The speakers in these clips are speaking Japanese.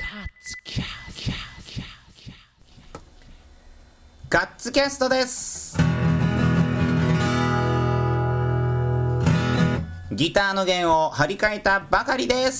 ガッツキャストです。ギターの弦を張り替えたばかりです。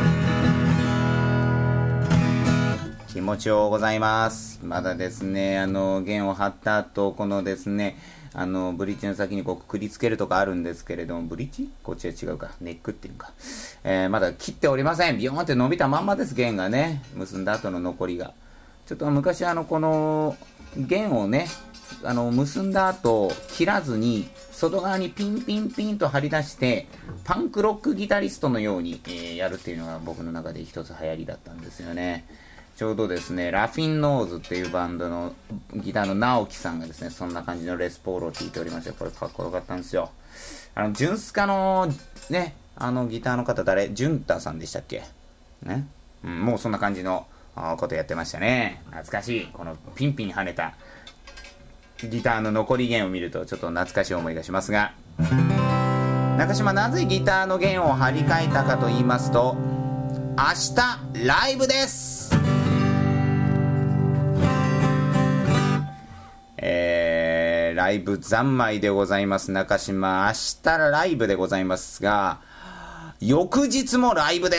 気持ちようございます。まだですね、弦を張った後、このですね、ブリッジの先にこうくくりつけるとかあるんですけれども、ブリッジこっちは違うか、ネックっていうか、まだ切っておりません。ビヨーンって伸びたまんまです、弦がね、結んだ後の残りが。ちょっと昔この弦をね、結んだ後切らずに外側にピンピンピンと張り出してパンクロックギタリストのように、やるっていうのが僕の中で一つ流行りだったんですよね。ちょうどですね、ラフィンノーズっていうバンドのギターの直樹さんがですね、そんな感じのレスポールを弾いておりまして、これかっこよかったんですよ。ジュンスカのね、ギターの方誰？ジュンタさんでしたっけね、もうそんな感じのことやってましたね。懐かしい。このピンピン跳ねたギターの残り弦を見るとちょっと懐かしい思いがしますが、中島なぜギターの弦を張り替えたかと言いますと、明日ライブです。ライブ三昧でございます。中島、明日ライブでございますが、翌日もライブです。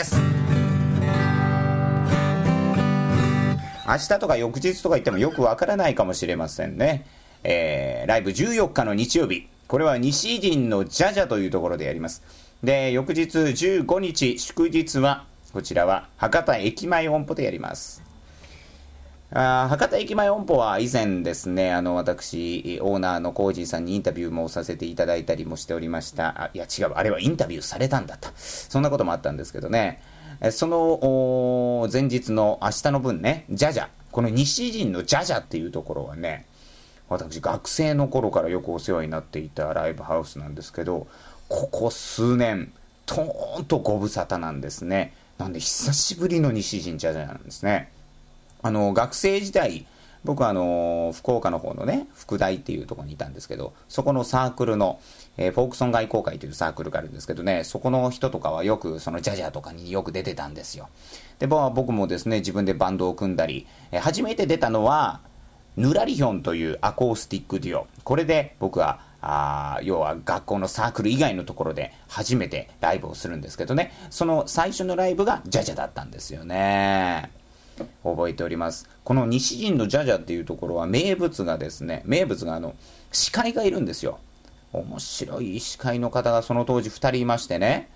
明日とか翌日とか言ってもよくわからないかもしれませんね。ライブ14日の日曜日、これは西陣のジャジャというところでやります。で、翌日15日祝日はこちらは博多駅前音符でやります。博多駅前音符は以前ですね、私オーナーのコージーさんにインタビューもさせていただいたりもしておりました。いや違う、あれはインタビューされたんだった。そんなこともあったんですけどね、その前日の明日の分ね、ジャジャ、この西陣のジャジャっていうところはね、私学生の頃からよくお世話になっていたライブハウスなんですけど、ここ数年トーンとご無沙汰なんですね。なんで久しぶりの西陣ジャジャなんですね。学生時代僕は福岡の方のね、福大っていうところにいたんですけど、そこのサークルの、フォークソング愛好会というサークルがあるんですけどね、そこの人とかはよくそのジャジャとかによく出てたんですよ。で、僕もですね、自分でバンドを組んだり、初めて出たのはヌラリヒョンというアコースティックデュオ。これで僕は要は学校のサークル以外のところで初めてライブをするんですけどね、その最初のライブがジャジャだったんですよね。覚えております。この西陣のジャジャっていうところは名物が司会がいるんですよ。面白い司会の方がその当時2人いましてね、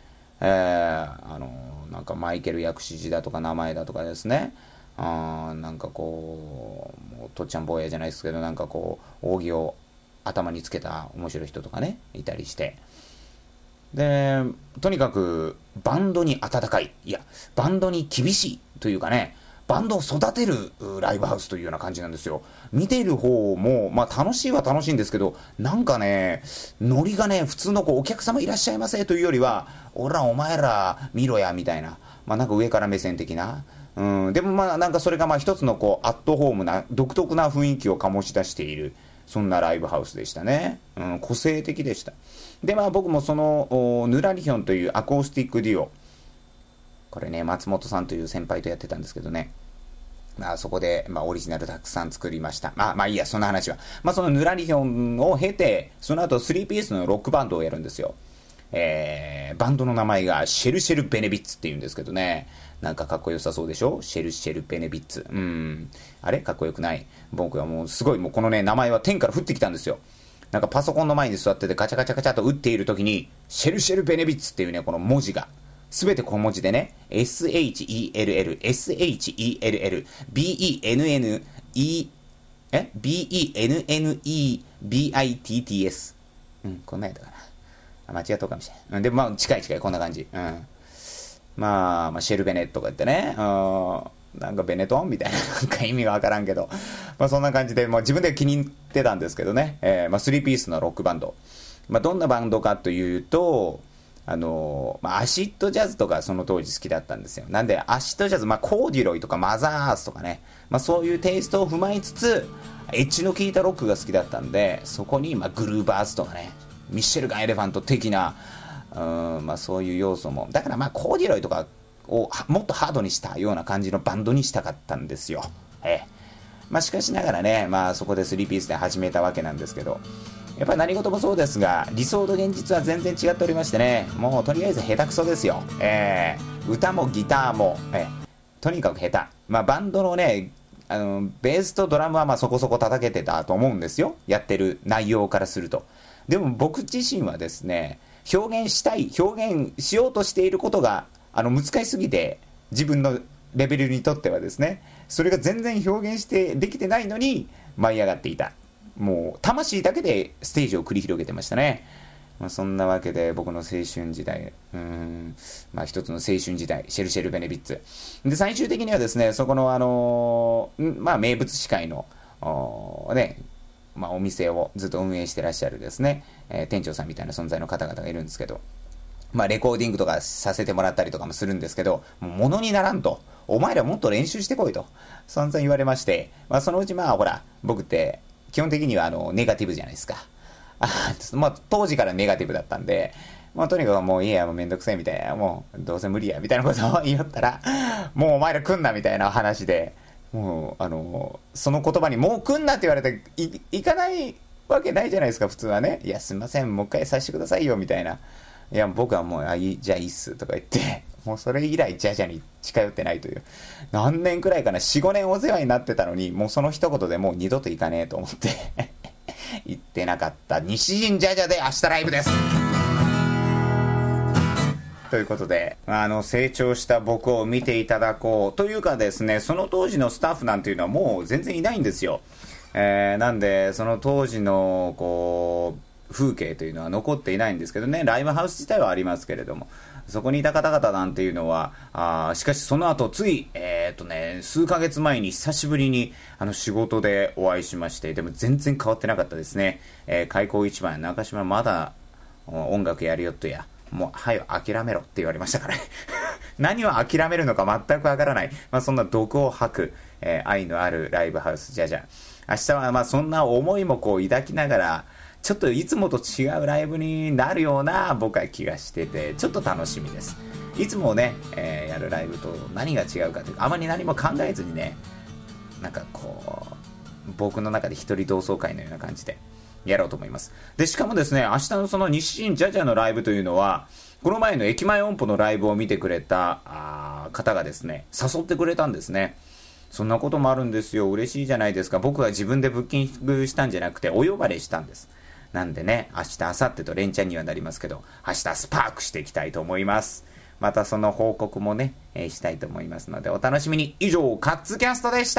なんかマイケル薬師寺だとか名前だとかですね、なんかこうもうとっちゃん坊やじゃないですけど、なんかこう扇を頭につけた面白い人とかねいたりして、でとにかくバンドに温かい、いやバンドに厳しいというかね、バンドを育てるライブハウスというような感じなんですよ。見ている方も楽しいは楽しいんですけど、なんかねノリがね、普通のお客様いらっしゃいませというよりは、お前ら見ろやみたいな、なんか上から目線的な、でもなんかそれが一つのアットホームな独特な雰囲気を醸し出している、そんなライブハウスでしたね。個性的でした。で僕もそのヌラリヒョンというアコースティックデュオ、これね松本さんという先輩とやってたんですけどね、そこでオリジナルたくさん作りました。いいや、そんな話は。そのヌラリヒョンを経て、その後3ピースのロックバンドをやるんですよ。バンドの名前がシェルシェルベネビッツっていうんですけどね、なんかかっこよさそうでしょ、シェルシェルベネビッツ。あれかっこよくない。僕はもうすごい、もうこのね名前は天から降ってきたんですよ。なんかパソコンの前に座っててガチャガチャガチャと打っている時にシェルシェルベネビッツっていうね、この文字がすべて小文字でね、SHELL SHELL BENNEBITTS、こんなんやったかな、間違ったかもしれない。でも近いこんな感じ。シェルベネとか言ってね、なんかベネトンみたいな、なんか意味がわからんけど、そんな感じで、自分で気に入ってたんですけどね、3ピースのロックバンド、どんなバンドかというと、アシッドジャズとかその当時好きだったんですよ。なんでアシッドジャズ、コーデュロイとかマザーアースとかね、そういうテイストを踏まえつつエッジの効いたロックが好きだったんで、そこにグルーバーズとかね、ミッシェルガン・エレファント的な、そういう要素も、だからコーデュロイとかをもっとハードにしたような感じのバンドにしたかったんですよ。しかしながらね、そこで3ピースで始めたわけなんですけど、やっぱり何事もそうですが、理想と現実は全然違っておりましてね、もうとりあえず下手くそですよ。歌もギターも、とにかく下手。バンドのね、ベースとドラムはそこそこ叩けてたと思うんですよ。やってる内容からすると。でも僕自身はですね、表現しようとしていることが難しすぎて、自分のレベルにとってはですね、それが全然表現してできてないのに舞い上がっていた。もう魂だけでステージを繰り広げてましたね。そんなわけで僕の青春時代、一つの青春時代、シェルシェル・ベネビッツで、最終的にはですね、そこの名物司会のお店をずっと運営してらっしゃるですね、店長さんみたいな存在の方々がいるんですけど、レコーディングとかさせてもらったりとかもするんですけど、ものにならんと、お前らもっと練習してこいと散々言われまして、そのうちほら僕って基本的にはネガティブじゃないですか。当時からネガティブだったんで、とにかくもういいや、もうめんどくさいみたいな、もうどうせ無理やみたいなことを言いよったら、もうお前ら来んなみたいな話で、もうその言葉にもう来んなって言われて行かないわけないじゃないですか、普通はね。いやすいません、もう一回させてくださいよみたいな。いや僕はもうじゃあいいっすとか言って、もうそれ以来ジャジャに近寄ってないという、何年くらいかな、 4,5 年お世話になってたのに、もうその一言でもう二度と行かねえと思って行ってなかった西陣ジャジャで明日ライブですということで、成長した僕を見ていただこうというかですね、その当時のスタッフなんていうのはもう全然いないんですよ。なんでその当時の風景というのは残っていないんですけどね、ライブハウス自体はありますけれども、そこにいた方々なんていうのは、しかしその後つい、数ヶ月前に久しぶりに仕事でお会いしまして、でも全然変わってなかったですね。開口一番、中島まだ音楽やるよとや、もうはよ諦めろって言われましたからね何を諦めるのか全くわからない、そんな毒を吐く、愛のあるライブハウスジャジャ。明日はそんな思いも抱きながら、ちょっといつもと違うライブになるような僕は気がしてて、ちょっと楽しみです。いつもね、やるライブと何が違うかというか、あまり何も考えずにね、僕の中で一人同窓会のような感じでやろうと思います。でしかもですね、明日のその西陣ジャジャのライブというのは、この前の駅前音符のライブを見てくれた方がですね、誘ってくれたんですね。そんなこともあるんですよ。嬉しいじゃないですか。僕が自分でブッキングしたんじゃなくてお呼ばれしたんです。なんでね、明日明後日と連チャンにはなりますけど、明日スパークしていきたいと思います。またその報告もね、したいと思いますのでお楽しみに。以上、カッツキャストでした。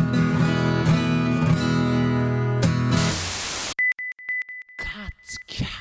カッツキャスト。